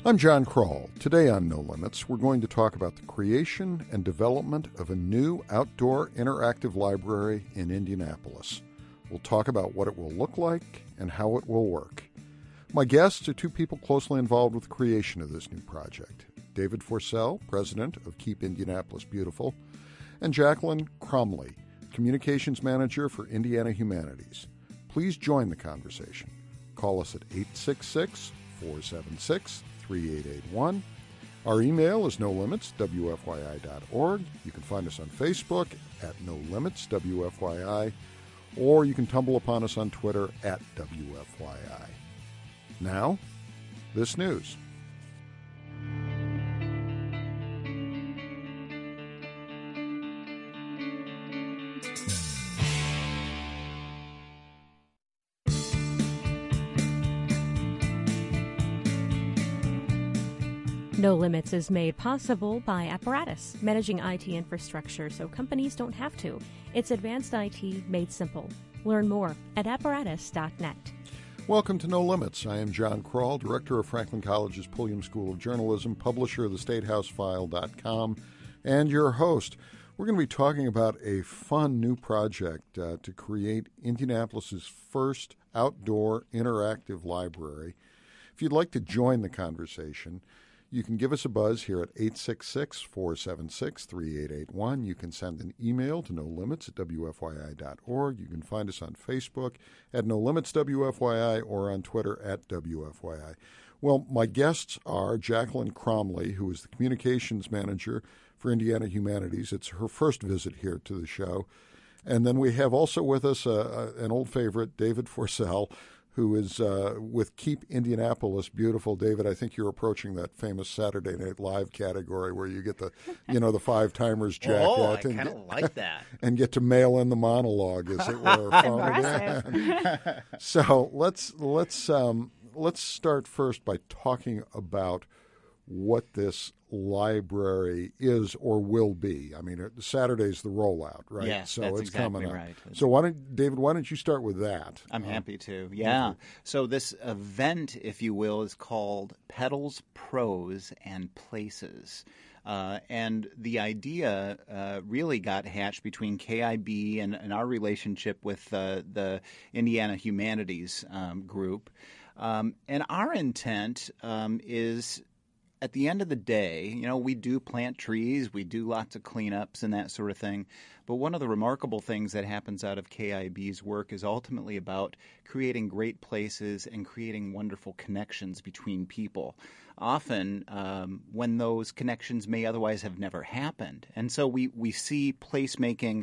I'm John Kroll. Today on No Limits, we're going to talk about the creation and development of a new outdoor interactive library in Indianapolis. We'll talk about what it will look like and how it will work. My guests are two people closely involved with the creation of this new project. David Forsell, president of Keep Indianapolis Beautiful, and Jacqueline Cromley, communications manager for Indiana Humanities. Please join the conversation. Call us at 866-476-3881. Our email is nolimitswfyi.org. You can find us on Facebook at nolimitswfyi, or you can tumble upon us on Twitter at WFYI. Now, this news. No Limits is made possible by Apparatus, managing IT infrastructure so companies don't have to. It's advanced IT made simple. Learn more at apparatus.net. Welcome to No Limits. I am John Kroll, director of Franklin College's Pulliam School of Journalism, publisher of theStateHouseFile.com, and your host. We're going to be talking about a fun new project to create Indianapolis's first outdoor interactive library. If you'd like to join the conversation, you can give us a buzz here at 866-476-3881. You can send an email to nolimits@wfyi.org. You can find us on Facebook at nolimitswfyi or on Twitter at WFYI. Well, my guests are Jacqueline Cromley, who is the communications manager for Indiana Humanities. It's her first visit here to the show. And then we have also with us an old favorite, David Forsell, who is with Keep Indianapolis Beautiful. David, I think you're approaching that famous Saturday Night Live category where you get the, the five timers jacket. Oh, I kind of like that. And get to mail in the monologue, as it were. So let's start first by talking about what this library is or will be. I mean, Saturday's the rollout, right? Yeah, so that's it's exactly coming up. Right. So David, why don't you start with that? I'm happy to. Yeah. So this event, if you will, is called Petals, Prose, and Places. And the idea really got hatched between KIB and our relationship with the Indiana Humanities group. And our intent is, at the end of the day, we do plant trees, we do lots of cleanups and that sort of thing. But one of the remarkable things that happens out of KIB's work is ultimately about creating great places and creating wonderful connections between people, often when those connections may otherwise have never happened. And so we see placemaking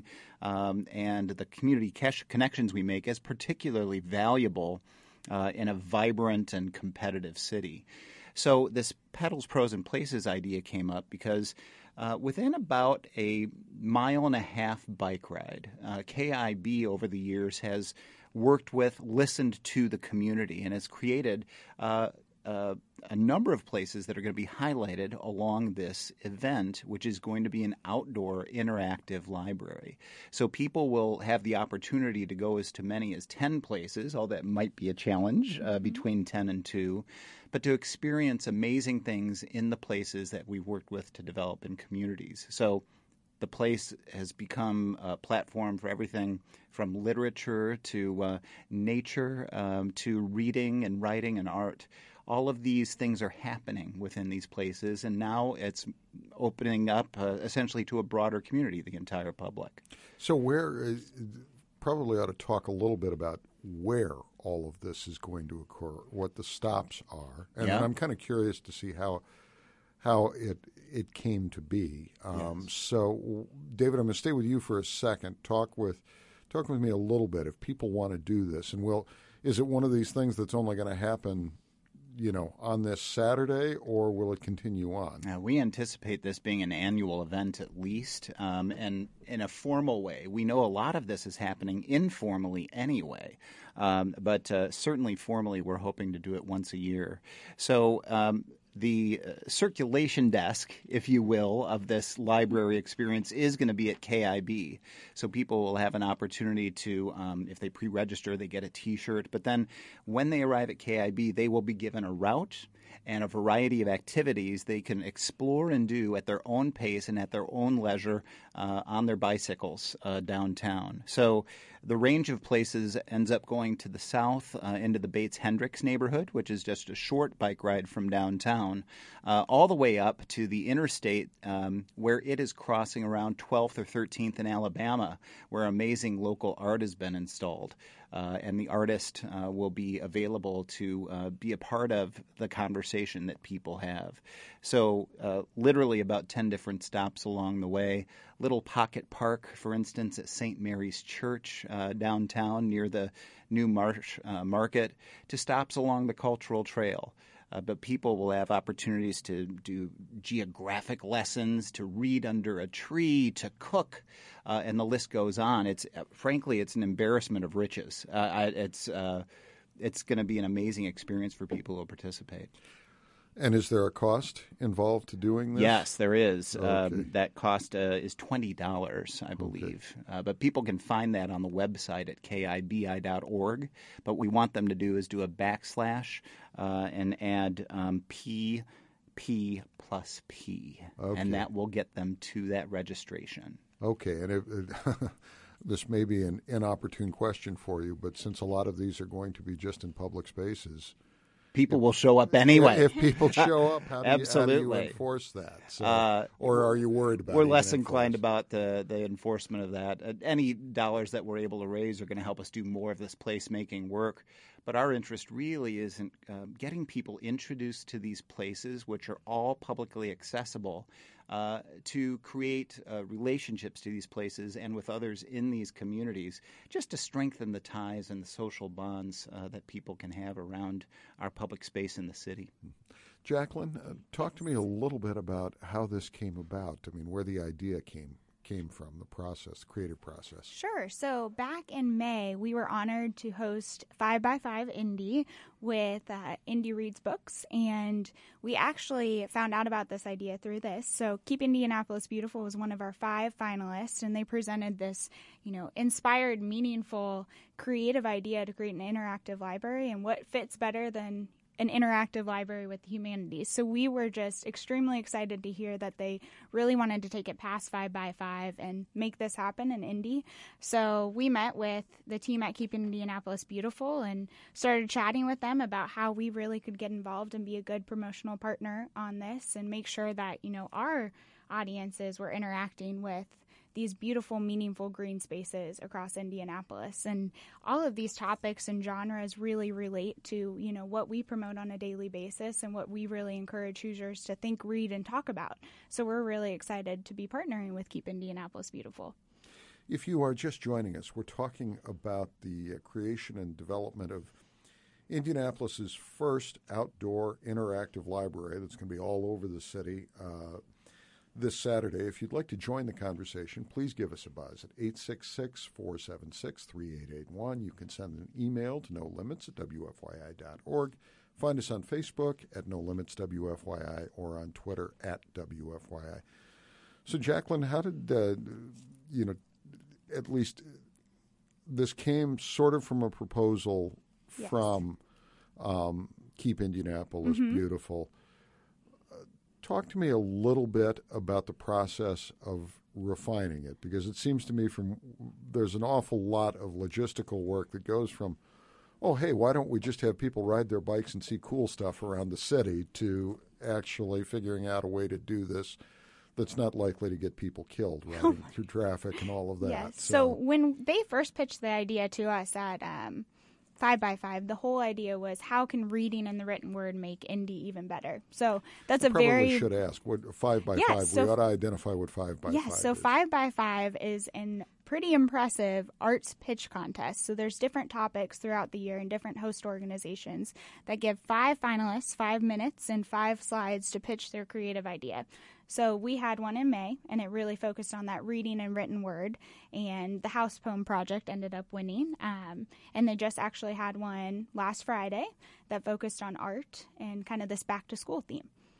and the community connections we make as particularly valuable in a vibrant and competitive city. So this Petals, Prose, and Places idea came up because within about a 1.5-mile bike ride, KIB over the years has worked with, listened to the community, and has created a number of places that are going to be highlighted along this event, which is going to be an outdoor interactive library. So people will have the opportunity to go as to many as 10 places, although that might be a challenge between 10 and 2, but to experience amazing things in the places that we've worked with to develop in communities. So the place has become a platform for everything from literature to nature to reading and writing and art. All of these things are happening within these places, and now it's opening up essentially to a broader community, the entire public. So probably ought to talk a little bit about where all of this is going to occur, what the stops are. And I'm kind of curious to see how it came to be. So, David, I'm going to stay with you for a second. Talk with me a little bit if people want to do this. And is it one of these things that's only going to happen on this Saturday, or will it continue on? We anticipate this being an annual event at least, and in a formal way. We know a lot of this is happening informally anyway, but certainly formally we're hoping to do it once a year. So The circulation desk, if you will, of this library experience is going to be at KIB. So people will have an opportunity to, if they pre-register, they get a T-shirt. But then when they arrive at KIB, they will be given a route and a variety of activities they can explore and do at their own pace and at their own leisure on their bicycles downtown. So the range of places ends up going to the south into the Bates-Hendricks neighborhood, which is just a short bike ride from downtown, all the way up to the interstate where it is crossing around 12th or 13th in Alabama, where amazing local art has been installed. And the artist will be available to be a part of the conversation that people have. So literally about 10 different stops along the way. Little pocket park, for instance, at St. Mary's Church downtown near the New Marsh Market, to stops along the Cultural Trail. But people will have opportunities to do geographic lessons, to read under a tree, to cook, and the list goes on. It's frankly, it's an embarrassment of riches. It's going to be an amazing experience for people who participate. And is there a cost involved to doing this? Yes, there is. Okay. That cost is $20, I believe. Okay. But people can find that on the website at kibi.org. But we want them to do is do a backslash and add PP plus P. Okay. And that will get them to that registration. Okay. And this may be an inopportune question for you, but since a lot of these are going to be just in public spaces, people will show up anyway. If people show up, how do you enforce that? So, or are you worried about it? We're less inclined about the enforcement of that. Any dollars that we're able to raise are going to help us do more of this placemaking work. But our interest really is in getting people introduced to these places, which are all publicly accessible, to create relationships to these places and with others in these communities, just to strengthen the ties and the social bonds that people can have around our public space in the city. Jacqueline, talk to me a little bit about how this came about. I mean, where the idea came from, the process, the creative process. Sure. So back in May, we were honored to host 5x5 Indy with Indy Reads Books, and we actually found out about this idea through this. So Keep Indianapolis Beautiful was one of our 5 finalists, and they presented this, inspired, meaningful, creative idea to create an interactive library, and what fits better than an interactive library with the humanities. So we were just extremely excited to hear that they really wanted to take it past 5x5 and make this happen in Indy. So we met with the team at Keep Indianapolis Beautiful and started chatting with them about how we really could get involved and be a good promotional partner on this and make sure that, our audiences were interacting with these beautiful, meaningful green spaces across Indianapolis. And all of these topics and genres really relate to, what we promote on a daily basis and what we really encourage Hoosiers to think, read, and talk about. So we're really excited to be partnering with Keep Indianapolis Beautiful. If you are just joining us, we're talking about the creation and development of Indianapolis's first outdoor interactive library that's going to be all over the city this Saturday. If you'd like to join the conversation, please give us a buzz at 866-476-3881. You can send an email to nolimits@wfyi.org. Find us on Facebook at NoLimitsWFYI or on Twitter at WFYI. So, Jacqueline, how did, at least this came sort of from a proposal from Keep Indianapolis Beautiful. Talk to me a little bit about the process of refining it, because it seems to me there's an awful lot of logistical work that goes from, oh, hey, why don't we just have people ride their bikes and see cool stuff around the city, to actually figuring out a way to do this that's not likely to get people killed riding through traffic and all of that. Yes. So when they first pitched the idea to us at 5x5, the whole idea was, how can reading and the written word make Indy even better? So that's probably should ask what 5x5. Yes, so, we ought to identify what 5x5 is. Yes, so 5x5 is an pretty impressive arts pitch contest. So there's different topics throughout the year and different host organizations that give 5 finalists 5 minutes and 5 slides to pitch their creative idea. So we had one in May, and it really focused on that reading and written word, and the House Poem Project ended up winning. And they just actually had one last Friday that focused on art and kind of this back-to-school theme.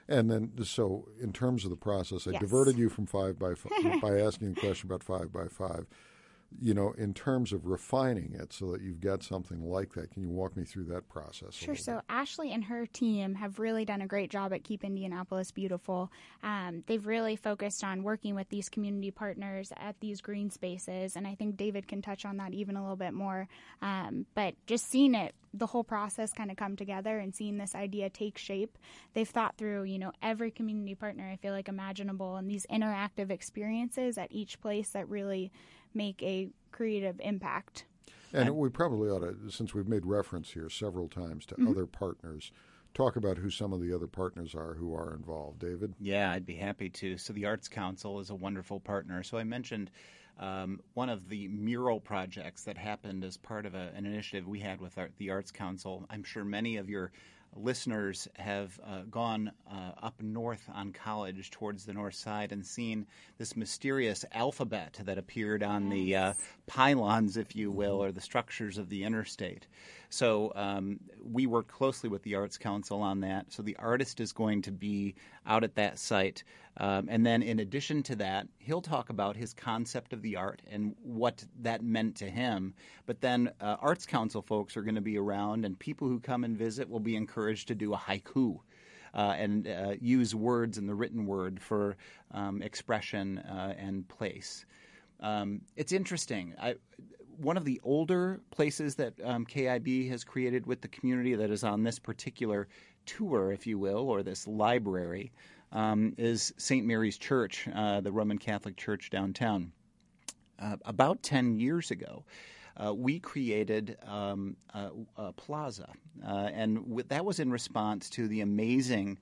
And then, so in terms of the process, I Yes. diverted you from 5 by 5 by asking a question about 5 by 5. In terms of refining it so that you've got something like that, can you walk me through that process? Sure. So Ashley and her team have really done a great job at Keep Indianapolis Beautiful. They've really focused on working with these community partners at these green spaces, and I think David can touch on that even a little bit more. But just seeing the whole process kind of come together and seeing this idea take shape, they've thought through, every community partner I feel like imaginable, and these interactive experiences at each place that really make a creative impact. And we probably ought to, since we've made reference here several times to other partners, talk about who some of the other partners are who are involved. David? Yeah, I'd be happy to. So the Arts Council is a wonderful partner. So I mentioned one of the mural projects that happened as part of an initiative we had with the Arts Council. I'm sure many of your listeners have gone up north on College towards the north side and seen this mysterious alphabet that appeared on the pylons, if you will, or the structures of the interstate. So we worked closely with the Arts Council on that. So the artist is going to be out at that site. And then in addition to that, he'll talk about his concept of the art and what that meant to him. But then Arts Council folks are going to be around, and people who come and visit will be encouraged to do a haiku and use words in the written word for expression and place. It's interesting. One of the older places that KIB has created with the community that is on this particular tour, if you will, or this library, is St. Mary's Church, the Roman Catholic Church downtown. About 10 years ago, we created a plaza, and that was in response to the amazing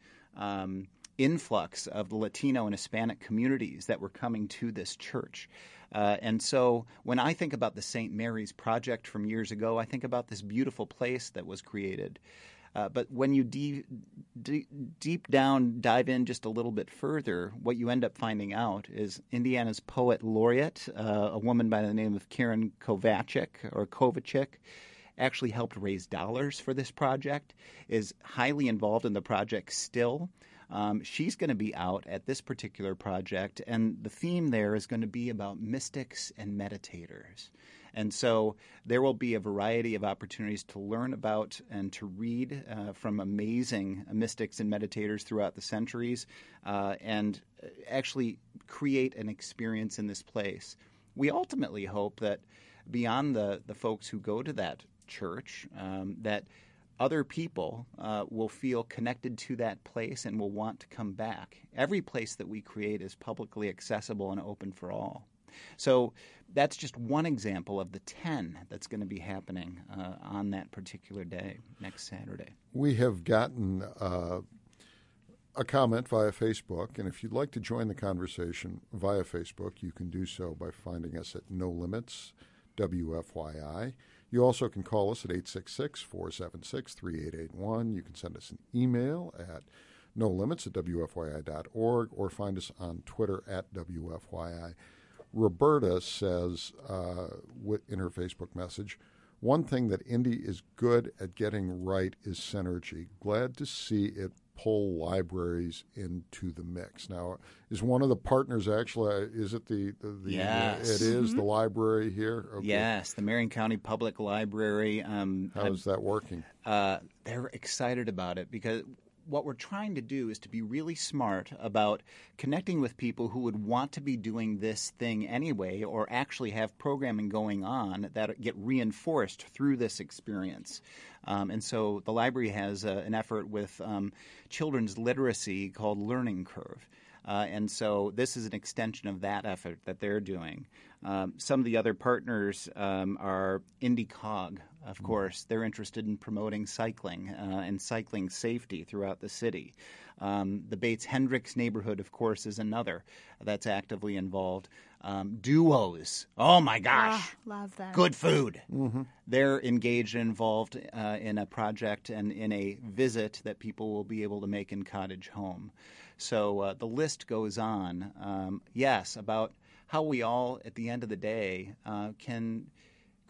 influx of the Latino and Hispanic communities that were coming to this church. And so when I think about the St. Mary's project from years ago, I think about this beautiful place that was created. But when you deep down dive in just a little bit further, what you end up finding out is Indiana's poet laureate, a woman by the name of Karen Kovacic, actually helped raise dollars for this project, is highly involved in the project still. She's going to be out at this particular project, and the theme there is going to be about mystics and meditators. And so there will be a variety of opportunities to learn about and to read from amazing mystics and meditators throughout the centuries and actually create an experience in this place. We ultimately hope that beyond the folks who go to that church, that other people will feel connected to that place and will want to come back. Every place that we create is publicly accessible and open for all. So that's just one example of the 10 that's going to be happening on that particular day, next Saturday. We have gotten a comment via Facebook, and if you'd like to join the conversation via Facebook, you can do so by finding us at No Limits WFYI. You also can call us at 866-476-3881. You can send us an email at nolimits@wfyi.org or find us on Twitter at WFYI. Roberta says in her Facebook message, one thing that Indy is good at getting right is synergy. Glad to see it pull libraries into the mix. Now, is one of the partners actually, is it the Yes. It is the library here? Okay. Yes, the Marion County Public Library. How's that working? They're excited about it because what we're trying to do is to be really smart about connecting with people who would want to be doing this thing anyway or actually have programming going on that get reinforced through this experience. And so the library has an effort with children's literacy called Learning Curve. And so this is an extension of that effort that they're doing. Some of the other partners are IndyCog, of course. They're interested in promoting cycling and cycling safety throughout the city. The Bates-Hendricks neighborhood, of course, is another that's actively involved. Duos. Oh, my gosh. Love them. Good food. Mm-hmm. They're engaged and involved in a project and in a visit that people will be able to make in Cottage Home. So the list goes on, yes, about how we all, at the end of the day, can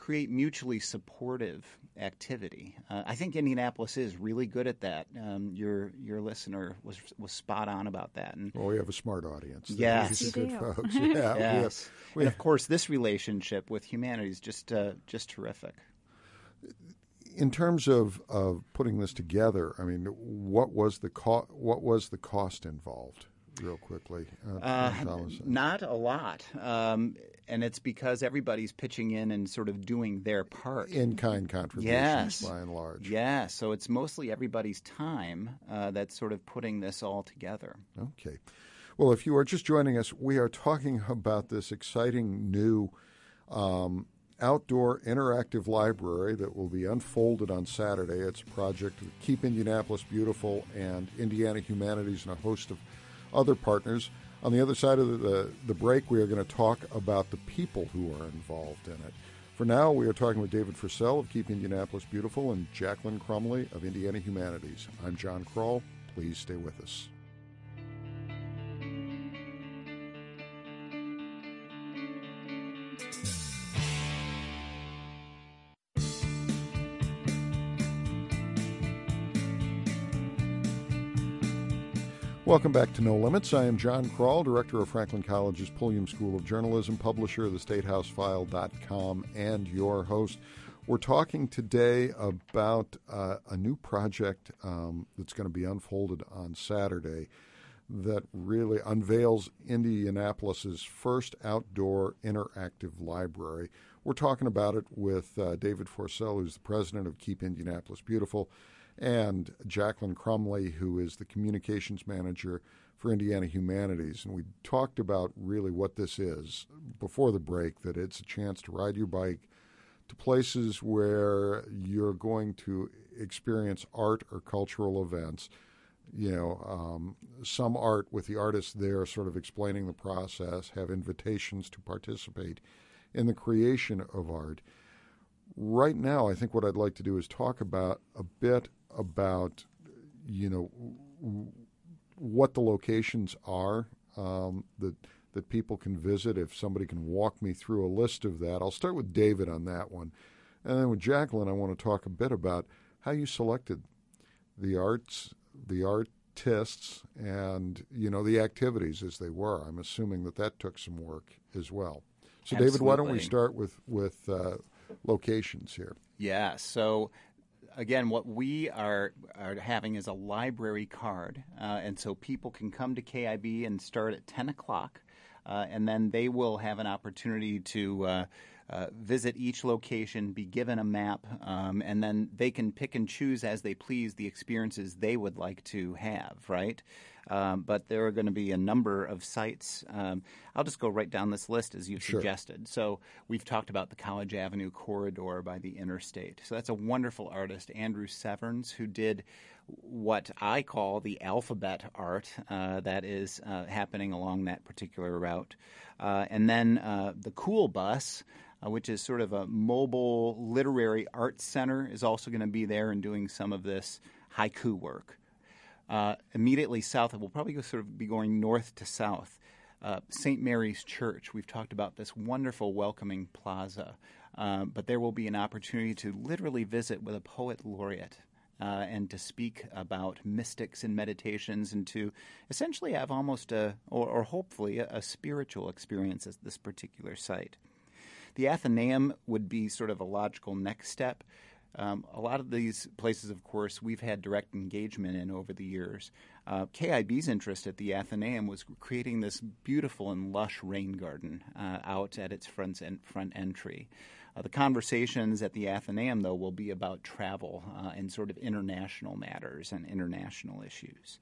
create mutually supportive activity. I think Indianapolis is really good at that. Your listener was spot on about that. And well, we have a smart audience. Yes, These are you good do. folks. Yeah, yes. And of course, this relationship with humanity is just terrific. In terms of putting this together, I mean, what was the cost involved? Real quickly, not a lot, and it's because everybody's pitching in and sort of doing their part. In-kind contributions, by and large. Yeah, so it's mostly everybody's time that's sort of putting this all together. Okay. Well, if you are just joining us, we are talking about this exciting new outdoor interactive library that will be unfolded on Saturday. It's a project of Keep Indianapolis Beautiful and Indiana Humanities and a host of other partners. On the other side of the break, we are going to talk about the people who are involved in it. For now, we are talking with David Fursell of Keep Indianapolis Beautiful and Jacqueline Crumley of Indiana Humanities. I'm John Kroll. Please stay with us. Welcome back to No Limits. I am John Kroll, director of Franklin College's Pulliam School of Journalism, publisher of the StateHouseFile.com, and your host. We're talking today about a new project that's going to be unfolded on Saturday that really unveils Indianapolis's first outdoor interactive library. We're talking about it with David Fursell, who's the president of Keep Indianapolis Beautiful, and Jacqueline Crumley, who is the communications manager for Indiana Humanities. And we talked about really what this is before the break, that it's a chance to ride your bike to places where you're going to experience art or cultural events. Some art with the artists there sort of explaining the process, have invitations to participate in the creation of art. Right now, I think what I'd like to do is talk about a bit about, what the locations are that people can visit. If somebody can walk me through a list of that. I'll start with David on that one. And then with Jacqueline, I want to talk a bit about how you selected the artists, and, the activities as they were. I'm assuming that took some work as well. So, Absolutely. David, why don't we start with locations here? Yeah, so again, what we are having is a library card, and so people can come to KIB and start at 10 o'clock, and then they will have an opportunity to visit each location, be given a map, and then they can pick and choose as they please the experiences they would like to have, right? But there are going to be a number of sites. I'll just go right down this list as you suggested. So we've talked about the College Avenue corridor by the interstate. So that's a wonderful artist, Andrew Severns, who did what I call the alphabet art that is happening along that particular route. And then the Cool Bus, which is sort of a mobile literary arts center, is also going to be there and doing some of this haiku work. Immediately south, we'll probably be going north to south. St. Mary's Church, we've talked about this wonderful welcoming plaza, but there will be an opportunity to literally visit with a poet laureate and to speak about mystics and meditations, and to essentially have almost or hopefully a spiritual experience at this particular site. The Athenaeum would be sort of a logical next step. A lot of these places, of course, we've had direct engagement in over the years. KIB's interest at the Athenaeum was creating this beautiful and lush rain garden out at its front entry. The conversations at the Athenaeum, though, will be about travel and sort of international matters and international issues.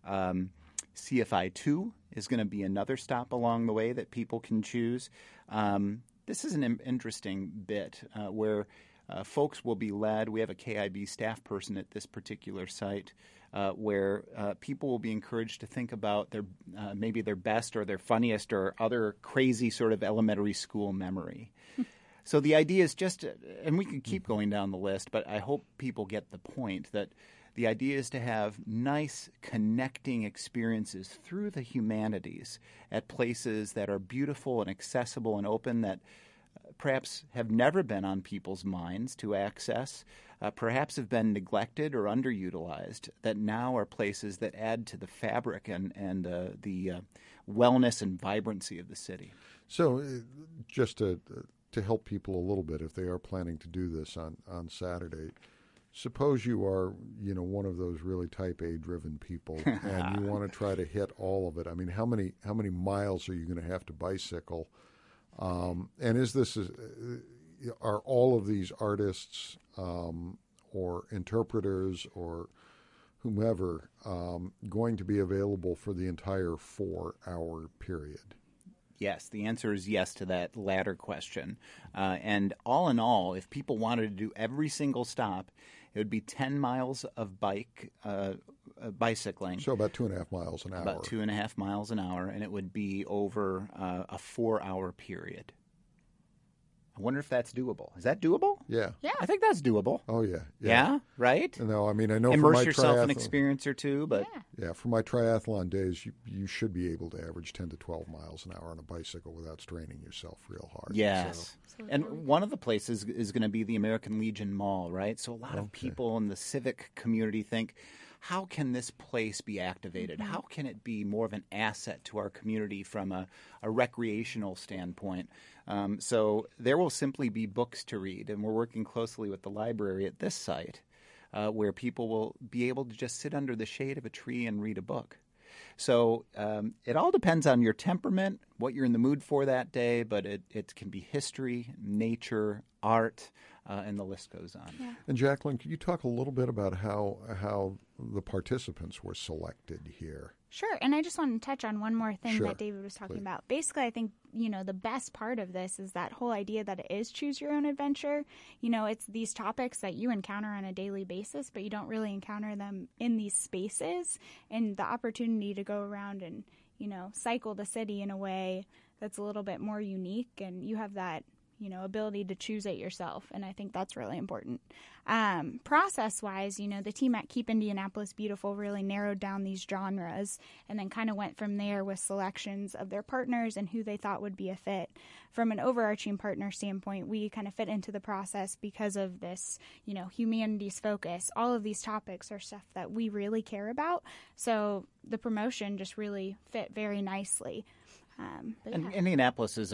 CFI 2 is going to be another stop along the way that people can choose. This is an interesting bit where folks will be led. We have a KIB staff person at this particular site where people will be encouraged to think about their maybe their best or their funniest or other crazy sort of elementary school memory. So the idea is just, and we can keep going down the list, but I hope people get the point that the idea is to have nice connecting experiences through the humanities at places that are beautiful and accessible and open, that perhaps have never been on people's minds to access, perhaps have been neglected or underutilized, that now are places that add to the fabric and the wellness and vibrancy of the city. So just to help people a little bit, if they are planning to do this on Saturday, suppose you are, one of those really type A driven people and you want to try to hit all of it. I mean, how many miles are you going to have to bicycle? And are all of these artists or interpreters or whomever going to be available for the entire 4-hour period? Yes, the answer is yes to that latter question. And all in all, if people wanted to do every single stop, it would be 10 miles of bicycling. So about 2.5 miles an hour. About 2.5 miles an hour, and it would be over a 4-hour period. I wonder if that's doable. Is that doable? Yeah. Yeah. I think that's doable. Oh, yeah. Yeah, right? No, I mean, I know Immerse for my yourself in triathlon, an experience or two, but yeah, for my triathlon days, you should be able to average 10 to 12 miles an hour on a bicycle without straining yourself real hard. yes. So, And one of the places is going to be the American Legion Mall, right? So a lot of people in the civic community think, how can this place be activated? Mm-hmm. How can it be more of an asset to our community from a recreational standpoint? So there will simply be books to read, and we're working closely with the library at this site where people will be able to just sit under the shade of a tree and read a book. So it all depends on your temperament, what you're in the mood for that day, but it can be history, nature, art, and the list goes on. Yeah. And Jacqueline, could you talk a little bit about how the participants were selected here? Sure. And I just want to touch on one more thing Sure. that David was talking Please. about. Basically, I think, the best part of this is that whole idea that it is choose your own adventure. It's these topics that you encounter on a daily basis, but you don't really encounter them in these spaces. And the opportunity to go around and, cycle the city in a way that's a little bit more unique, and you have that ability to choose it yourself. And I think that's really important. Process-wise, the team at Keep Indianapolis Beautiful really narrowed down these genres and then kind of went from there with selections of their partners and who they thought would be a fit. From an overarching partner standpoint, we kind of fit into the process because of this, humanities focus. All of these topics are stuff that we really care about. So the promotion just really fit very nicely. And Indianapolis is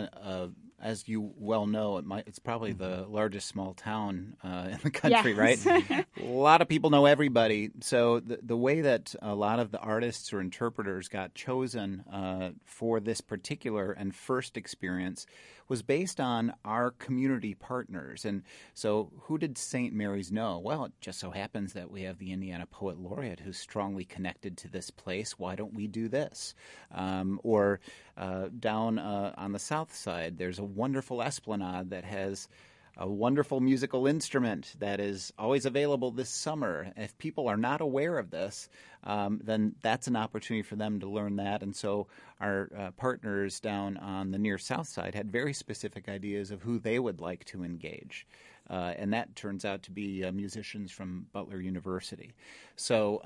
as you well know, it's probably the largest small town in the country, Yes. right? A lot of people know everybody. So the way that a lot of the artists or interpreters got chosen for this particular and first experience was based on our community partners. And so who did St. Mary's know? Well, it just so happens that we have the Indiana Poet Laureate who's strongly connected to this place. Why don't we do this? Or down on the south side, there's a wonderful esplanade that has a wonderful musical instrument that is always available this summer. If people are not aware of this, then that's an opportunity for them to learn that. And so our partners down on the near south side had very specific ideas of who they would like to engage. And that turns out to be musicians from Butler University. So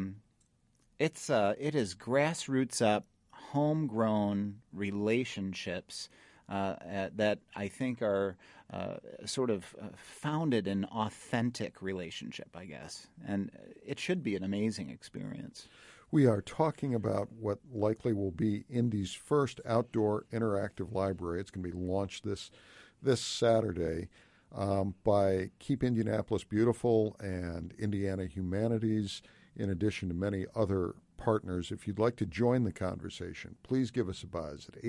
it is grassroots up, homegrown relationships that I think are sort of founded in authentic relationship, I guess. And it should be an amazing experience. We are talking about what likely will be Indy's first outdoor interactive library. It's going to be launched this Saturday by Keep Indianapolis Beautiful and Indiana Humanities, in addition to many other partners. If you'd like to join the conversation, please give us a buzz at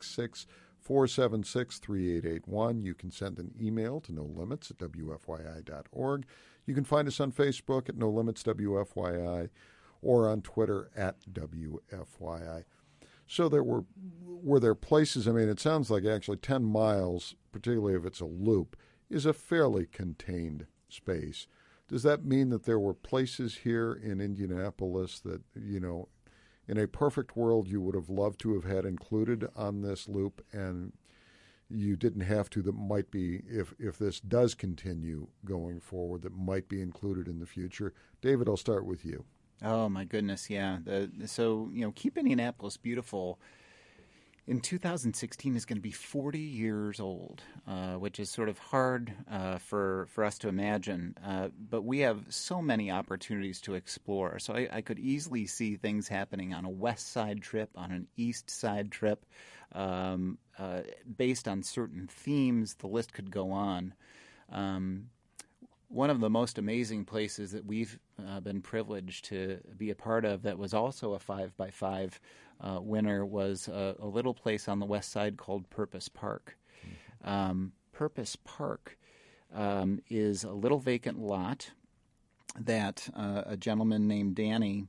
866-476-3881. You can send an email to nolimits@wfyi.org. You can find us on Facebook at NoLimitsWFYI or on Twitter at WFYI. So were there places, I mean, it sounds like actually 10 miles, particularly if it's a loop, is a fairly contained space. Does that mean that there were places here in Indianapolis that, in a perfect world you would have loved to have had included on this loop and you didn't have to, that might be, if this does continue going forward, that might be included in the future? David, I'll start with you. Oh, my goodness, yeah. So, Keep Indianapolis Beautiful in 2016 is going to be 40 years old, which is sort of hard for us to imagine. But we have so many opportunities to explore. So I could easily see things happening on a west side trip, on an east side trip, based on certain themes. The list could go on. One of the most amazing places that we've been privileged to be a part of that was also a 5x5 winner was a little place on the west side called Purpose Park. Purpose Park is a little vacant lot that a gentleman named Danny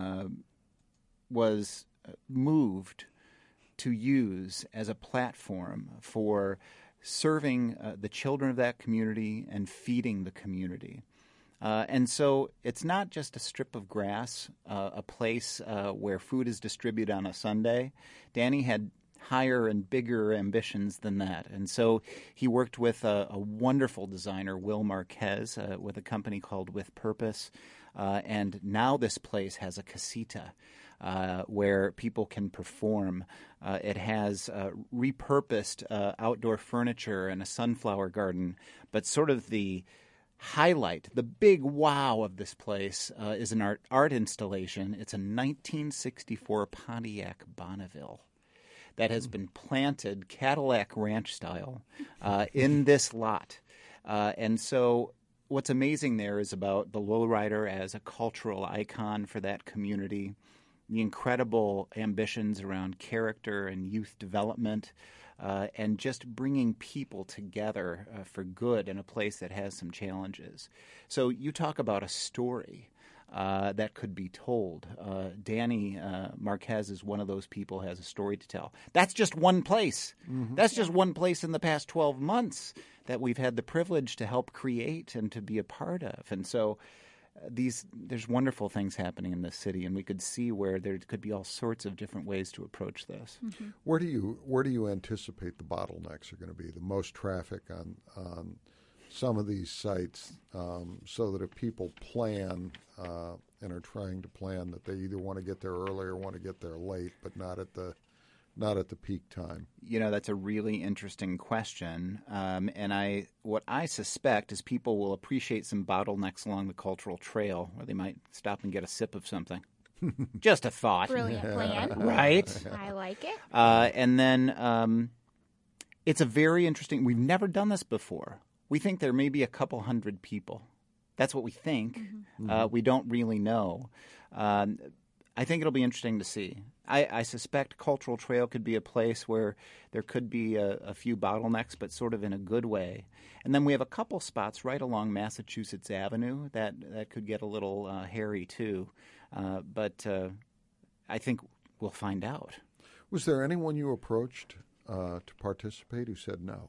was moved to use as a platform for serving the children of that community and feeding the community. And so it's not just a strip of grass, a place where food is distributed on a Sunday. Danny had higher and bigger ambitions than that. And so he worked with a wonderful designer, Will Marquez, with a company called With Purpose. And now this place has a casita where people can perform. It has repurposed outdoor furniture and a sunflower garden, but sort of the highlight, the big wow of this place is an art installation. It's a 1964 Pontiac Bonneville that has been planted Cadillac Ranch style in this lot. And so what's amazing there is about the lowrider as a cultural icon for that community, the incredible ambitions around character and youth development, and just bringing people together for good in a place that has some challenges. So you talk about a story that could be told. Danny Marquez is one of those people who has a story to tell. That's just one place. Mm-hmm. That's just one place in the past 12 months that we've had the privilege to help create and to be a part of. And so there's wonderful things happening in this city, and we could see where there could be all sorts of different ways to approach this. Mm-hmm. Where do you anticipate the bottlenecks are going to be? The most traffic on some of these sites, so that if people plan and are trying to plan that they either want to get there early or want to get there late, but not at the peak time? You know, that's a really interesting question. And what I suspect is people will appreciate some bottlenecks along the cultural trail where they might stop and get a sip of something. Just a thought. Brilliant plan. Right? I like it. And then it's a very interesting, we've never done this before. We think there may be a couple hundred people. That's what we think. Mm-hmm. We don't really know. I think it'll be interesting to see. I suspect Cultural Trail could be a place where there could be a few bottlenecks, but sort of in a good way. And then we have a couple spots right along Massachusetts Avenue that could get a little hairy too. But I think we'll find out. Was there anyone you approached to participate who said no?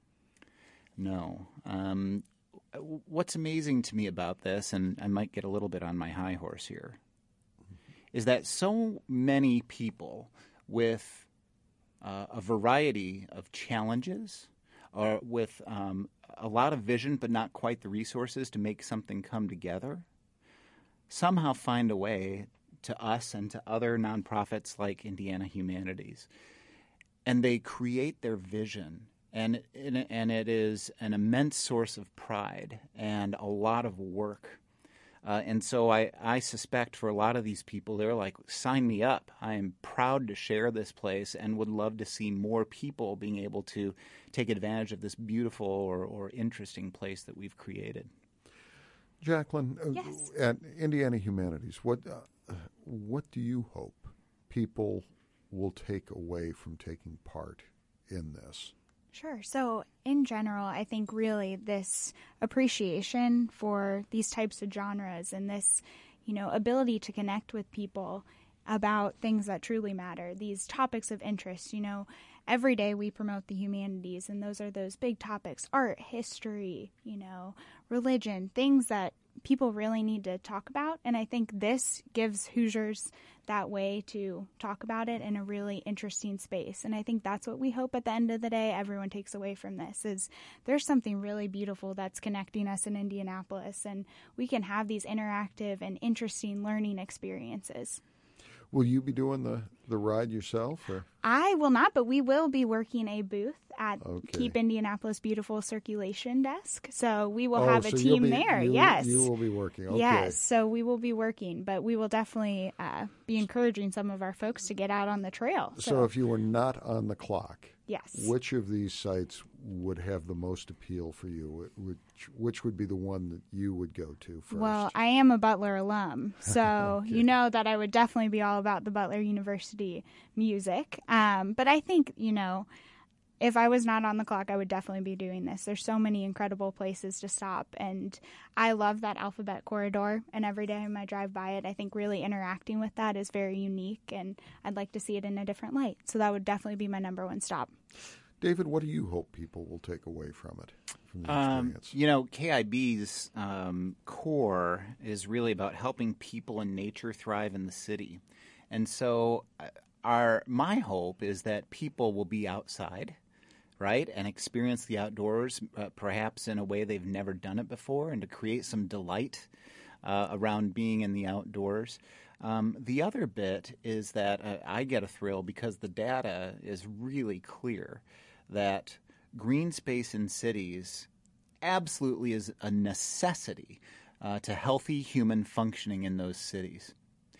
No. What's amazing to me about this, and I might get a little bit on my high horse here, is that so many people with a variety of challenges or with a lot of vision but not quite the resources to make something come together somehow find a way to us and to other nonprofits like Indiana Humanities. And they create their vision. And it is an immense source of pride and a lot of work. And so I suspect for a lot of these people, they're like, sign me up. I am proud to share this place and would love to see more people being able to take advantage of this beautiful or interesting place that we've created. Jacqueline, yes. At Indiana Humanities, what do you hope people will take away from taking part in this? Sure. So in general, I think really this appreciation for these types of genres and this, ability to connect with people about things that truly matter, these topics of interest, every day we promote the humanities, and those are those big topics, art, history, religion, things that people really need to talk about. And I think this gives Hoosiers that way to talk about it in a really interesting space. And I think that's what we hope at the end of the day everyone takes away from this is there's something really beautiful that's connecting us in Indianapolis, and we can have these interactive and interesting learning experiences. Will you be doing the ride yourself? Or? I will not, but we will be working a booth at Keep Indianapolis Beautiful Circulation Desk. So we will have a team there. Yes. You will be working. Okay. Yes, so we will be working, but we will definitely be encouraging some of our folks to get out on the trail. So if you were not on the clock, yes, which of these sites would have the most appeal for you? Which would be the one that you would go to first? Well, I am a Butler alum, so you know that I would definitely be all about the Butler University music. But I think, if I was not on the clock, I would definitely be doing this. There's so many incredible places to stop, and I love that Alphabet Corridor, and every time I drive by it, I think really interacting with that is very unique, and I'd like to see it in a different light. So that would definitely be my number one stop. David, what do you hope people will take away from it, from the experience? KIB's core is really about helping people and nature thrive in the city. And so my hope is that people will be outside, right, and experience the outdoors perhaps in a way they've never done it before, and to create some delight around being in the outdoors. The other bit is that I get a thrill because the data is really clear that green space in cities absolutely is a necessity to healthy human functioning in those cities.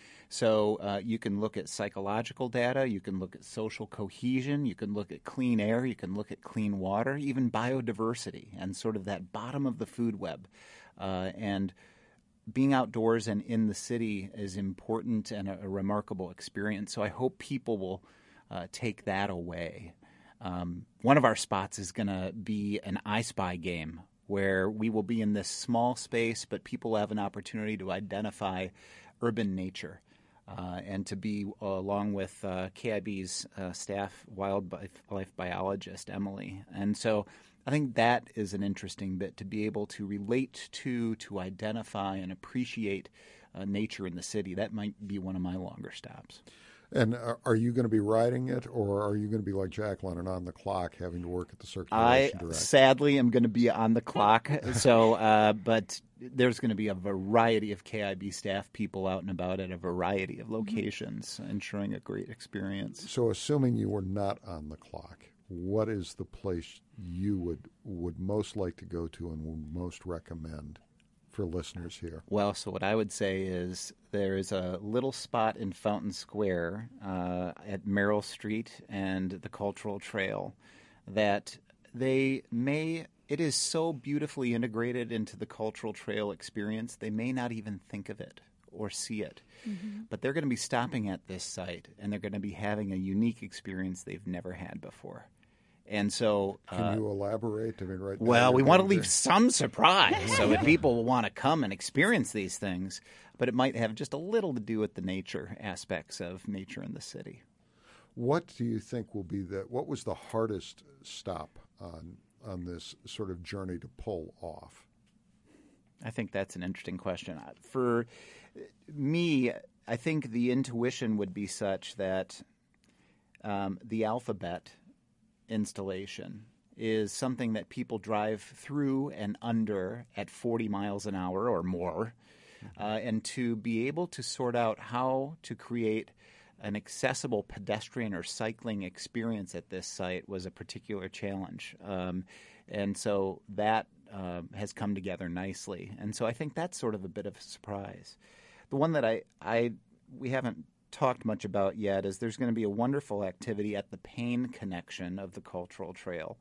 So you can look at psychological data, you can look at social cohesion, you can look at clean air, you can look at clean water, even biodiversity and sort of that bottom of the food web. And being outdoors and in the city is important and a remarkable experience. So I hope people will take that away. One of our spots is going to be an I Spy game where we will be in this small space, but people have an opportunity to identify urban nature and to be along with KIB's staff wildlife biologist, Emily. And so I think that is an interesting bit to be able to relate to identify and appreciate nature in the city. That might be one of my longer stops. And are you going to be riding it, or are you going to be like Jack London on the clock, having to work at the circulation direct? Sadly am going to be on the clock. So, but there's going to be a variety of KIB staff people out and about at a variety of locations, ensuring a great experience. So, assuming you were not on the clock, what is the place you would most like to go to and would most recommend for listeners here? Well, so what I would say is there is a little spot in Fountain Square at Merrill Street and the Cultural Trail that it is so beautifully integrated into the Cultural Trail experience, they may not even think of it or see it. Mm-hmm. But they're going to be stopping at this site, and they're going to be having a unique experience they've never had before. And so, can you elaborate? I mean, right now, well, we want to leave some surprise so that people will want to come and experience these things, but it might have just a little to do with the nature aspects of nature in the city. What do you think will be what was the hardest stop on this sort of journey to pull off? I think that's an interesting question. For me, I think the intuition would be such that the Alphabet installation is something that people drive through and under at 40 miles an hour or more, and to be able to sort out how to create an accessible pedestrian or cycling experience at this site was a particular challenge. And so that has come together nicely. And so I think that's sort of a bit of a surprise. The one that we haven't talked much about yet is there's going to be a wonderful activity at the Payne connection of the Cultural Trail.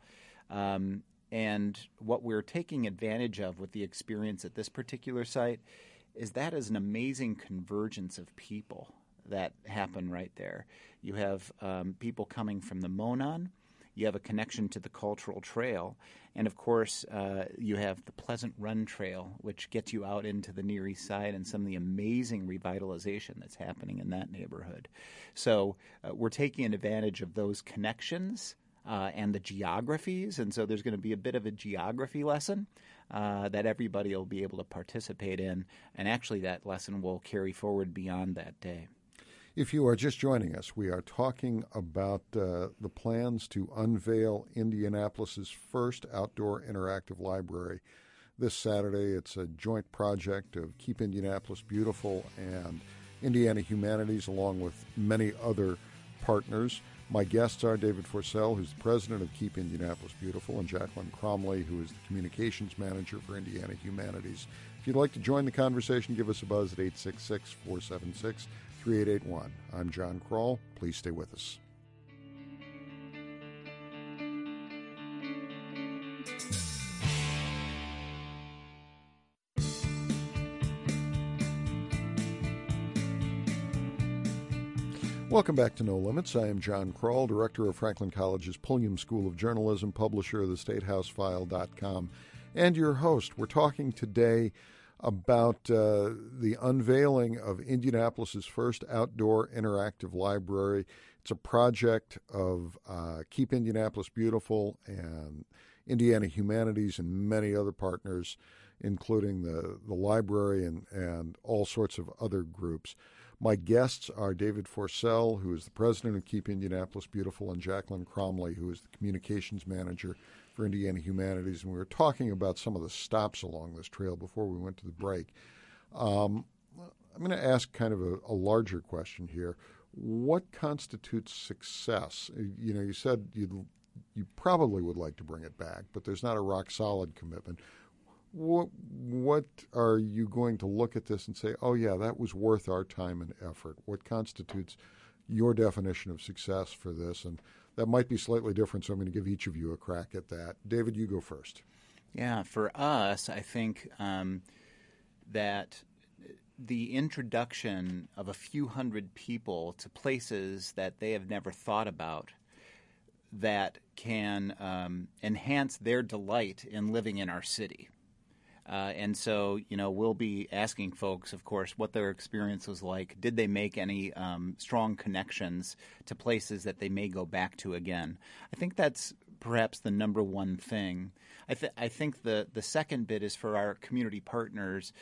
And what we're taking advantage of with the experience at this particular site is that is an amazing convergence of people that happen right there. You have people coming from the Monon. You have a connection to the Cultural Trail. And, of course, you have the Pleasant Run Trail, which gets you out into the Near East Side and some of the amazing revitalization that's happening in that neighborhood. So we're taking advantage of those connections and the geographies. And so there's going to be a bit of a geography lesson that everybody will be able to participate in. And actually that lesson will carry forward beyond that day. If you are just joining us, we are talking about the plans to unveil Indianapolis's first outdoor interactive library this Saturday. It's a joint project of Keep Indianapolis Beautiful and Indiana Humanities, along with many other partners. My guests are David Forsell, who's the president of Keep Indianapolis Beautiful, and Jacqueline Cromley, who is the communications manager for Indiana Humanities. If you'd like to join the conversation, give us a buzz at 866-476-3881. I'm John Kroll. Please stay with us. Welcome back to No Limits. I am John Kroll, director of Franklin College's Pulliam School of Journalism, publisher of thestatehousefile.com, and your host. We're talking today about the unveiling of Indianapolis's first outdoor interactive library. It's a project of Keep Indianapolis Beautiful and Indiana Humanities and many other partners, including the library and all sorts of other groups. My guests are David Forsell, who is the president of Keep Indianapolis Beautiful, and Jacqueline Cromley, who is the communications manager for Indiana Humanities. And we were talking about some of the stops along this trail before we went to the break. I'm going to ask kind of a larger question here. What constitutes success? You know, you said you probably would like to bring it back, but there's not a rock-solid commitment. What are you going to look at this and say, oh, yeah, that was worth our time and effort? What constitutes your definition of success for this? And that might be slightly different, so I'm going to give each of you a crack at that. David, you go first. Yeah, for us, I think that the introduction of a few hundred people to places that they have never thought about that can enhance their delight in living in our city. And so, you know, we'll be asking folks, of course, what their experience was like. Did they make any strong connections to places that they may go back to again? I think that's perhaps the number one thing. I think the second bit is for our community partners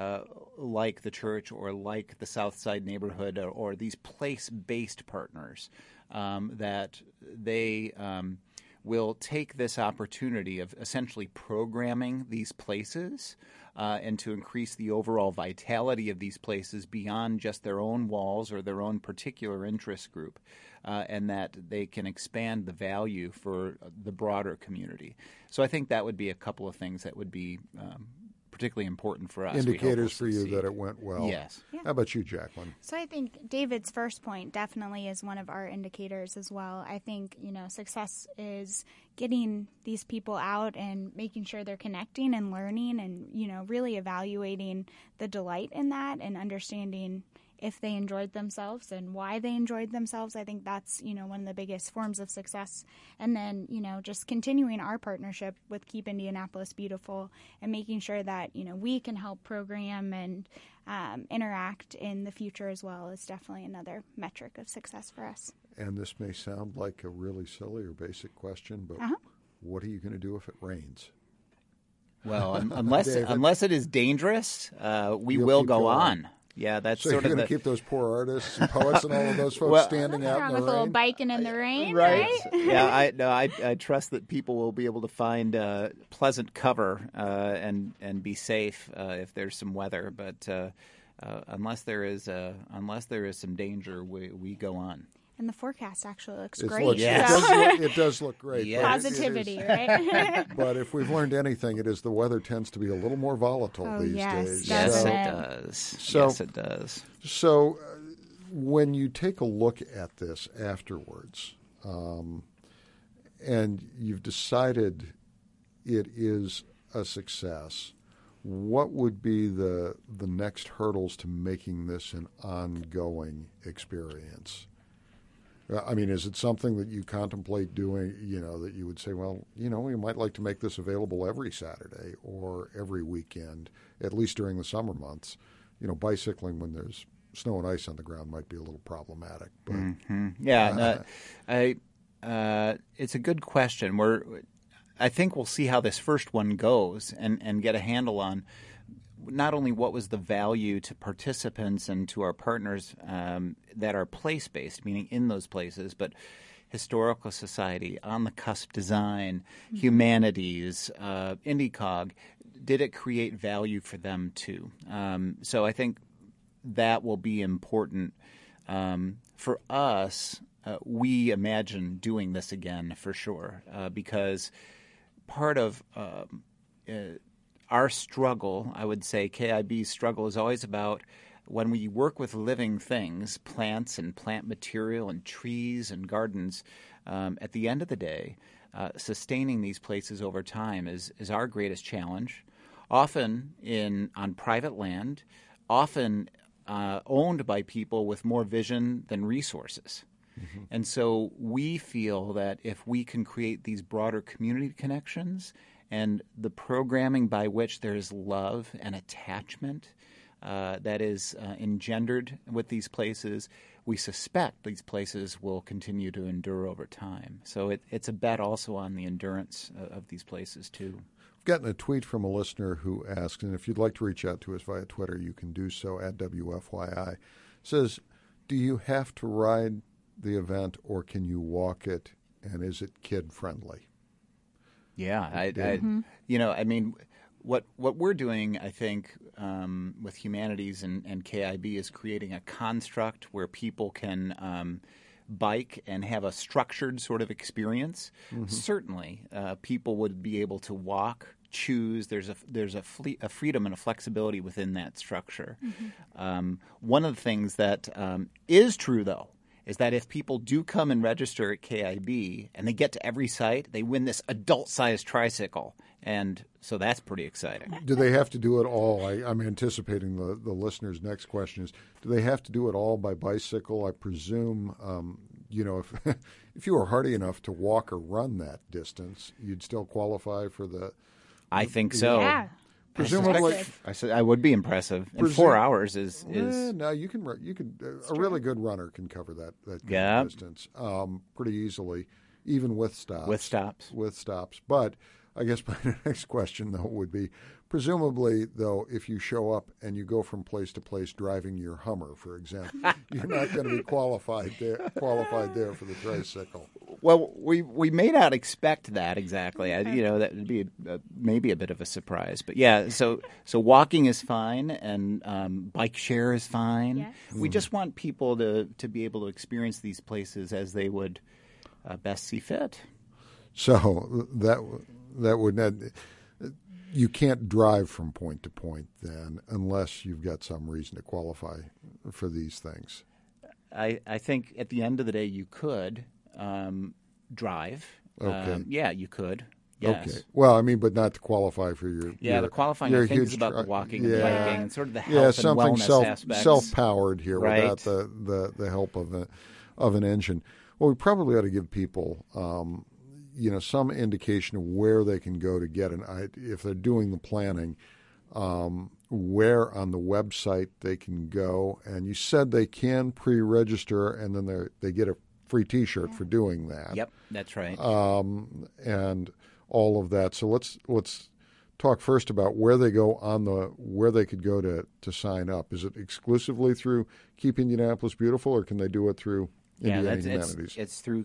like the church or like the South Side neighborhood or these place-based partners that they will take this opportunity of essentially programming these places and to increase the overall vitality of these places beyond just their own walls or their own particular interest group, and that they can expand the value for the broader community. So I think that would be a couple of things that would be particularly important for us. Indicators for you that it went well. Yes. Yeah. How about you, Jacqueline? So I think David's first point definitely is one of our indicators as well. I think, you know, success is getting these people out and making sure they're connecting and learning and, you know, really evaluating the delight in that and understanding if they enjoyed themselves and why they enjoyed themselves. I think that's, you know, one of the biggest forms of success. And then, you know, just continuing our partnership with Keep Indianapolis Beautiful and making sure that, you know, we can help program and interact in the future as well is definitely another metric of success for us. And this may sound like a really silly or basic question, but what are you going to do if it rains? Well, unless it is dangerous, we will go on. Yeah, that's so sort you're of going to keep those poor artists and poets and all of those folks standing out in the with rain? a little biking in the rain, right? Yeah, I trust that people will be able to find pleasant cover and be safe if there's some weather. But unless there is some danger, we go on. And the forecast actually looks It great. looks, So. it does look great. Yes. Positivity, right? But if we've learned anything, it is the weather tends to be a little more volatile these days. Yes, doesn't it it? does. So, yes, it does. So when you take a look at this afterwards, and you've decided it is a success, what would be the next hurdles to making this an ongoing experience? I mean, is it something that you contemplate doing, you know, that you would say, well, you know, we might like to make this available every Saturday or every weekend, at least during the summer months? You know, bicycling when there's snow and ice on the ground might be a little problematic. But Yeah, it's a good question. I think we'll see how this first one goes and get a handle on not only what was the value to participants and to our partners that are place-based, meaning in those places, but historical society, on the cusp design, humanities, IndyCog, did it create value for them too? So I think that will be important. For us, we imagine doing this again for sure, because part of our struggle, I would say KIB's struggle, is always about when we work with living things, plants and plant material and trees and gardens, at the end of the day, sustaining these places over time is our greatest challenge, often on private land, often owned by people with more vision than resources. Mm-hmm. And so we feel that if we can create these broader community connections and the programming by which there is love and attachment that is engendered with these places, we suspect these places will continue to endure over time. So it's a bet also on the endurance of these places too. I've gotten a tweet from a listener who asks, and if you'd like to reach out to us via Twitter, you can do so at WFYI. It says, do you have to ride the event or can you walk it, and is it kid-friendly? Yeah, I mean, what we're doing, I think, with Humanities and KIB is creating a construct where people can bike and have a structured sort of experience. Mm-hmm. Certainly, people would be able to walk, choose. There's a freedom and a flexibility within that structure. Mm-hmm. One of the things that is true, though, is that if people do come and register at KIB and they get to every site, they win this adult-sized tricycle. And so that's pretty exciting. Do they have to do it all? I'm anticipating the listener's next question is, do they have to do it all by bicycle? I presume, if you were hardy enough to walk or run that distance, you'd still qualify for the... I think so. Yeah. Presumably, I said I would be impressive. And 4 hours is no. You can a really good runner can cover that kind of distance pretty easily, even with stops. With stops. But I guess my next question though would be, presumably though, if you show up and you go from place to place driving your Hummer, for example, you're not going to be qualified there for the tricycle. Well, we may not expect that exactly. That would be maybe a bit of a surprise. But yeah, so walking is fine, and bike share is fine. Yes. We just want people to be able to experience these places as they would best see fit. So that would not. You can't drive from point to point then, unless you've got some reason to qualify for these things. I think at the end of the day, you could. Drive. Okay. Yeah, you could. Yes. Okay. Well, I mean, but not to qualify for your... Yeah, the qualifying, I think, is about the walking and biking and sort of the health and wellness aspects. Self-powered here, right, without the help of an engine. Well, we probably ought to give people, some indication of where they can go to get if they're doing the planning, where on the website they can go. And you said they can pre-register, and then they get a free T-shirt for doing that. Yep, that's right. And all of that. So let's talk first about where they go where they could go to sign up. Is it exclusively through Keep Indianapolis Beautiful, or can they do it through Indiana Humanities? It's through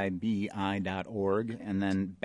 KIBI.org and then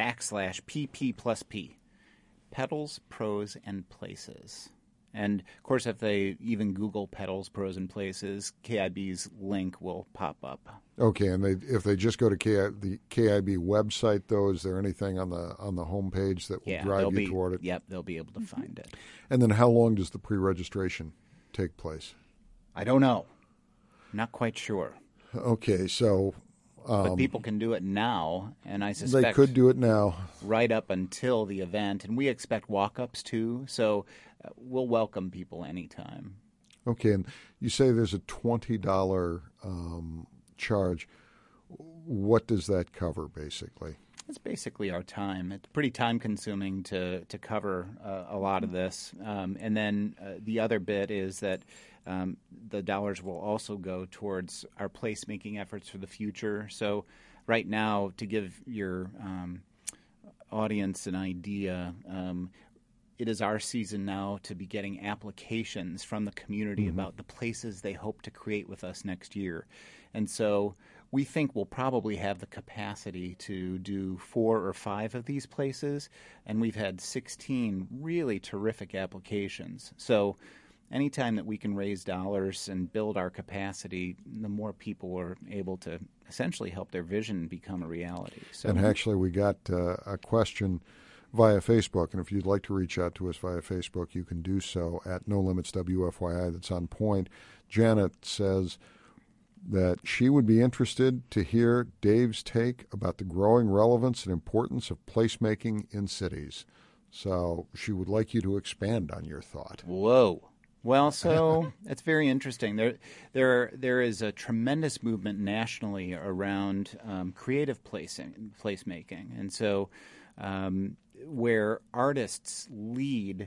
/PP+P, Petals, Pros, and Places. And, of course, if they even Google Petals, Pros, and Places, KIB's link will pop up. Okay, and if they just go to the KIB website, though, is there anything on the homepage that will drive you toward it? Yep, they'll be able to find it. And then how long does the pre-registration take place? I don't know. Not quite sure. Okay, so... but people can do it now, and I suspect... They could do it now. Right up until the event, and we expect walk-ups, too, so we'll welcome people anytime. Okay, and you say there's a $20 charge. What does that cover, basically? It's basically our time. It's pretty time-consuming to cover a lot of this. And then the other bit is that the dollars will also go towards our placemaking efforts for the future. So right now, to give your audience an idea, it is our season now to be getting applications from the community about the places they hope to create with us next year. And so we think we'll probably have the capacity to do 4 or 5 of these places, and we've had 16 really terrific applications. So anytime that we can raise dollars and build our capacity, the more people are able to essentially help their vision become a reality. So, and actually, we got a question via Facebook, and if you'd like to reach out to us via Facebook, you can do so at No Limits WFYI. That's on point. Janet says that she would be interested to hear Dave's take about the growing relevance and importance of placemaking in cities. So she would like you to expand on your thought. Whoa. Well, so that's very interesting. There is a tremendous movement nationally around creative placemaking, and so where artists lead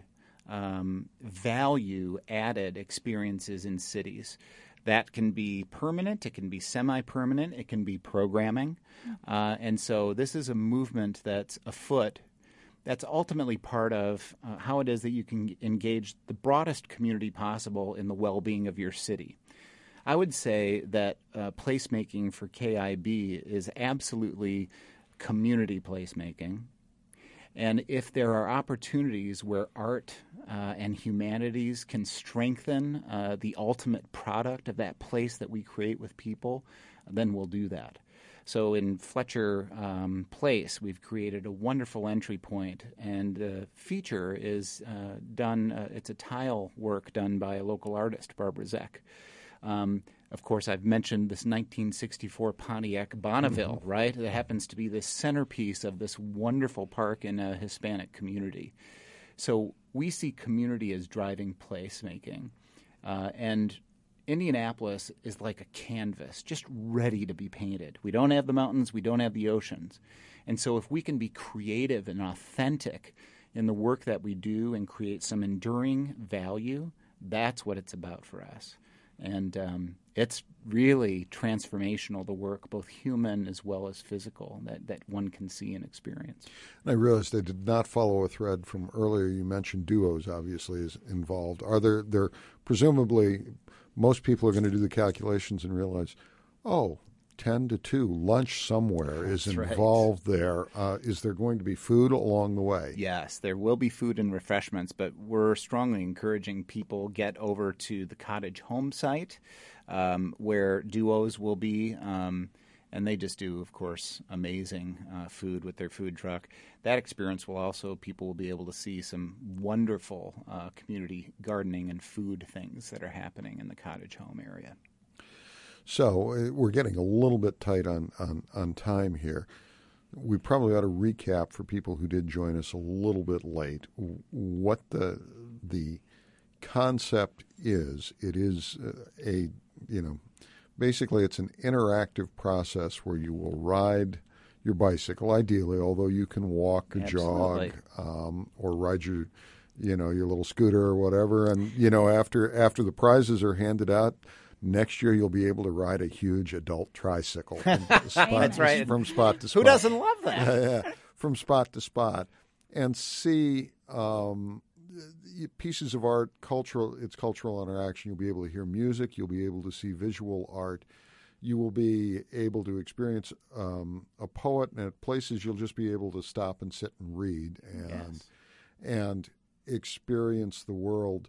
value-added experiences in cities. That can be permanent, it can be semi-permanent, it can be programming, and so this is a movement that's afoot. That's ultimately part of how it is that you can engage the broadest community possible in the well-being of your city. I would say that placemaking for KIB is absolutely community placemaking. And if there are opportunities where art and humanities can strengthen the ultimate product of that place that we create with people, then we'll do that. So in Fletcher Place, we've created a wonderful entry point, and the feature is done, it's a tile work done by a local artist, Barbara Zeck. Of course, I've mentioned this 1964 Pontiac Bonneville, right? That happens to be the centerpiece of this wonderful park in a Hispanic community. So we see community as driving placemaking. And Indianapolis is like a canvas, just ready to be painted. We don't have the mountains, we don't have the oceans. And so if we can be creative and authentic in the work that we do and create some enduring value, that's what it's about for us. And it's really transformational, the work, both human as well as physical, that one can see and experience. And I realized I did not follow a thread from earlier. You mentioned duos, obviously, is involved. Are there presumably, most people are going to do the calculations and realize, 10 to 2, lunch somewhere is involved there. Is there going to be food along the way? Yes, there will be food and refreshments, but we're strongly encouraging people get over to the Cottage Home site where duos will be, and they just do, of course, amazing food with their food truck. That experience will also, people will be able to see some wonderful community gardening and food things that are happening in the Cottage Home area. So we're getting a little bit tight on time here. We probably ought to recap for people who did join us a little bit late what the concept is. It is basically it's an interactive process where you will ride your bicycle, ideally, although you can walk, Absolutely. jog, or ride your little scooter or whatever. And after the prizes are handed out, next year, you'll be able to ride a huge adult tricycle That's right. From spot to spot. Who doesn't love that? Yeah, from spot to spot, and see pieces of art, cultural interaction. You'll be able to hear music. You'll be able to see visual art. You will be able to experience a poet, and at places you'll just be able to stop and sit and read and experience the world.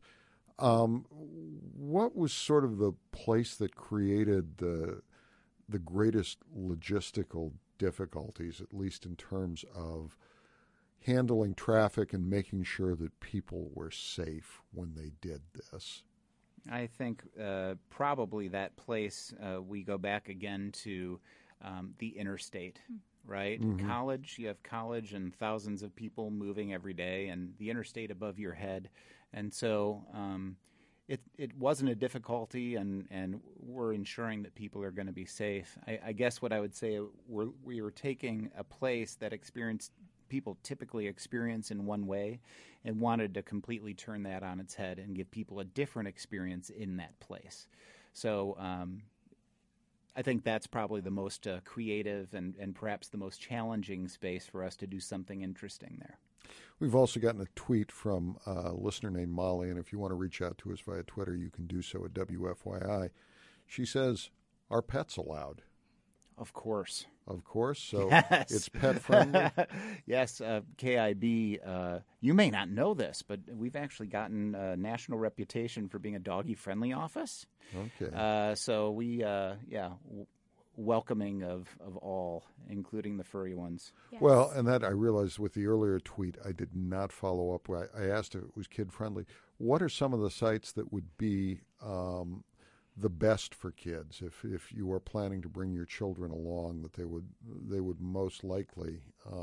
What was sort of the place that created the greatest logistical difficulties, at least in terms of handling traffic and making sure that people were safe when they did this? I think probably that place, we go back again to the interstate, right? Mm-hmm. College, you have college and thousands of people moving every day, and the interstate above your head. And so it wasn't a difficulty, and we're ensuring that people are going to be safe. I guess what I would say, we were taking a place that people typically experience in one way and wanted to completely turn that on its head and give people a different experience in that place. So I think that's probably the most creative and perhaps the most challenging space for us to do something interesting there. We've also gotten a tweet from a listener named Molly, and if you want to reach out to us via Twitter, you can do so at WFYI. She says, "Are pets allowed?" Of course. Of course. So Yes. it's pet friendly. Yes, KIB, you may not know this, but we've actually gotten a national reputation for being a doggy-friendly office. Okay. So we, welcoming of all, including the furry ones. Yes. Well, and that I realized with the earlier tweet, I did not follow up. I asked if it was kid friendly. What are some of the sites that would be the best for kids if you are planning to bring your children along, that they would most likely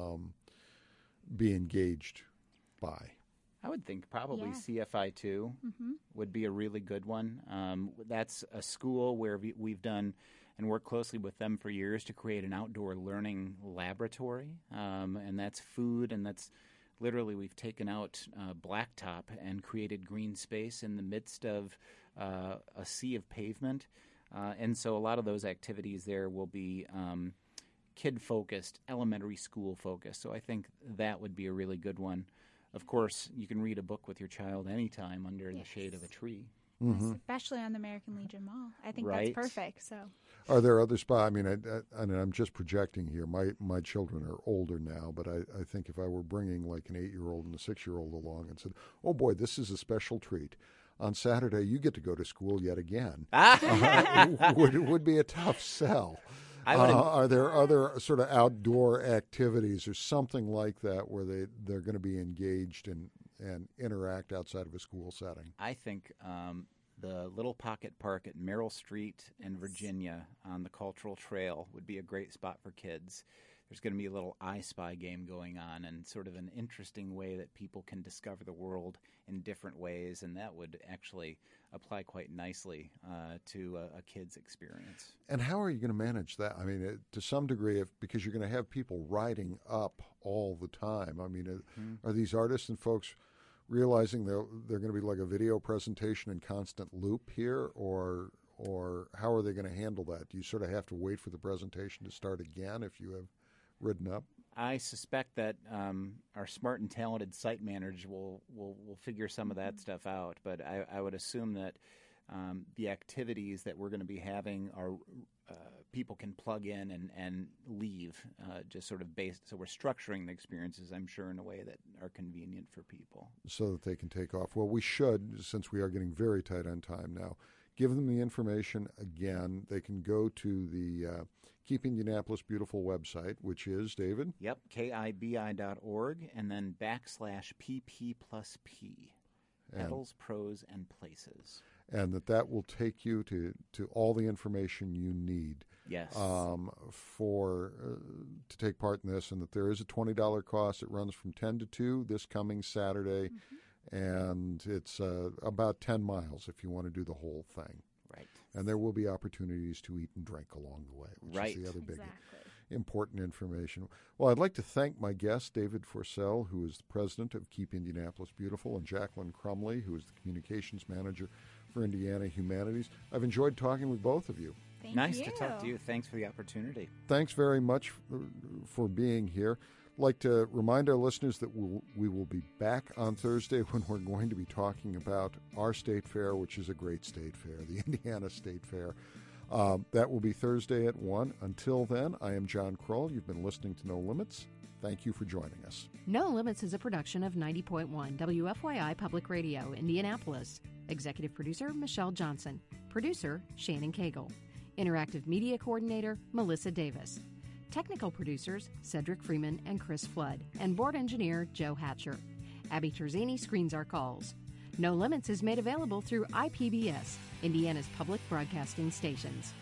be engaged by? I would think probably Yeah. CFI2 would be a really good one. That's a school where we've done and worked closely with them for years to create an outdoor learning laboratory. And that's food, and that's literally we've taken out blacktop and created green space in the midst of a sea of pavement. And so a lot of those activities there will be kid-focused, elementary school-focused. So I think that would be a really good one. Of course, you can read a book with your child anytime under the shade of a tree. Especially on the American Legion Mall. I think Right. that's perfect. So Are there other spots? I mean, I'm just projecting here. My children are older now, but I think if I were bringing like an 8-year-old and a 6-year-old along and said, "Oh boy, this is a special treat. On Saturday, you get to go to school yet again," would be a tough sell. Are there other sort of outdoor activities or something like that where they're going to be engaged and interact outside of a school setting? I think the Little Pocket Park at Merrill Street in Virginia on the Cultural Trail would be a great spot for kids. There's going to be a little I Spy game going on, and sort of an interesting way that people can discover the world in different ways, and that would actually apply quite nicely to a kid's experience. And how are you going to manage that? I mean, to some degree, because you're going to have people riding up all the time. I mean, are these artists and folks realizing they're going to be like a video presentation in constant loop here, or how are they going to handle that? Do you sort of have to wait for the presentation to start again if you have ridden up? I suspect that our smart and talented site managers will figure some of that stuff out, but I would assume that the activities that we're going to be having are people can plug in and leave, just sort of based. So we're structuring the experiences, I'm sure, in a way that are convenient for people. So that they can take off. Well, we should, since we are getting very tight on time now, give them the information again. They can go to the Keep Indianapolis Beautiful website, which is, David? Yep, KIBI.org, and then /PP+P. Petals, Pros, and Places. And that will take you to all the information you need. Yes. To take part in this, and that there is a $20 cost. It runs from 10 to 2 this coming Saturday, and it's about 10 miles if you want to do the whole thing. Right. And there will be opportunities to eat and drink along the way, which is the other big important information. Well, I'd like to thank my guest, David Forcell, who is the president of Keep Indianapolis Beautiful, and Jacqueline Crumley, who is the communications manager for Indiana Humanities. I've enjoyed talking with both of you. Nice to talk to you. Thanks for the opportunity. Thanks very much for being here. I'd like to remind our listeners that we will be back on Thursday when we're going to be talking about our state fair, which is a great state fair, the Indiana State Fair. That will be Thursday at 1. Until then, I am John Kroll. You've been listening to No Limits. Thank you for joining us. No Limits is a production of 90.1 WFYI Public Radio, Indianapolis. Executive producer, Michelle Johnson. Producer, Shannon Cagle. Interactive Media Coordinator, Melissa Davis. Technical producers, Cedric Freeman and Chris Flood. And board engineer, Joe Hatcher. Abby Terzini screens our calls. No Limits is made available through IPBS, Indiana's public broadcasting stations.